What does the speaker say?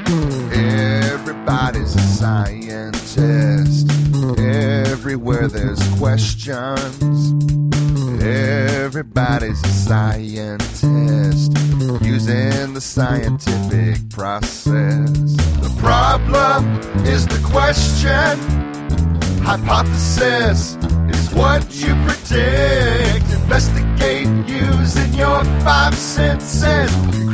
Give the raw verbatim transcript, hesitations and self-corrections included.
Everybody's a scientist. Everywhere there's questions. Everybody's a scientist using the scientific process. The problem is the question. Hypothesis is what you predict. Investigate using your five senses.